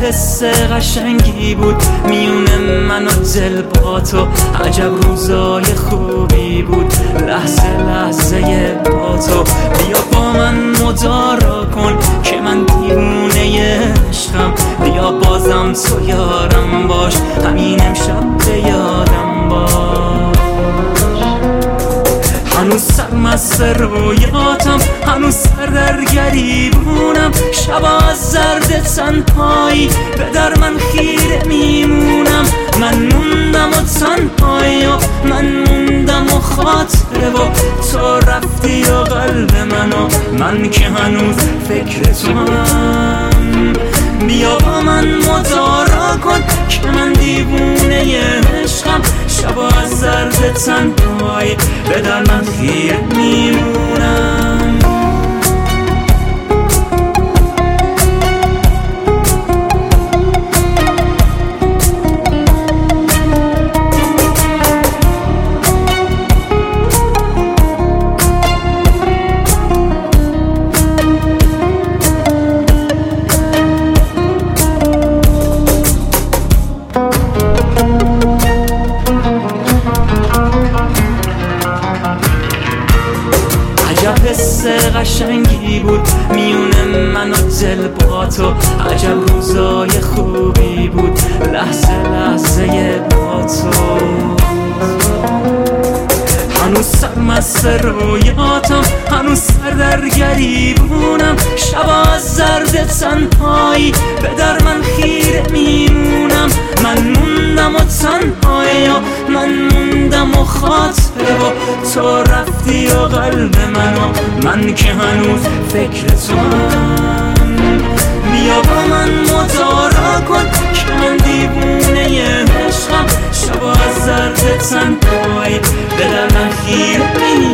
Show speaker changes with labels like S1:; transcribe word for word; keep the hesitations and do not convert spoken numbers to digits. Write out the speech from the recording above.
S1: حس قشنگی بود میونه من و دل با تو، عجب روزای خوبی بود لحظه لحظه با تو. بیا با من مدارا کن که من دیوونه عشقم، بیا بازم تو یارم باش، همین امشب به یادم باش. هنوز سرمست رویاتم، هنوز سر در گریبونم، شبا از زرد تنهایی به در من خیره میمونم. من موندم و تنهایی و من موندم و خاطره و تو رفتی و قلب منو من که هنوز فکر تو هم. بیا با من مدارا کن که من دیوونه عشقم، شبا از زرد تنهایی به در من خیره میمونم. عجب حس قشنگی بود میونه من و دل با تو، عجب روزای خوبی بود لحظه لحظه با تو. هنوز سرمست رویاتم، هنوز سر در گریبونم، شبا از زرد تنهایی به در من خیره میمونم. من موندم و تنهایی و من موندم و خاطره و تو رفتی و قلب منو من که هنوز فکر تو هم. بیا با من مدارا کن که من دیوونه عشقم، شبا از زرد تنهایی به در من خیره میمونم.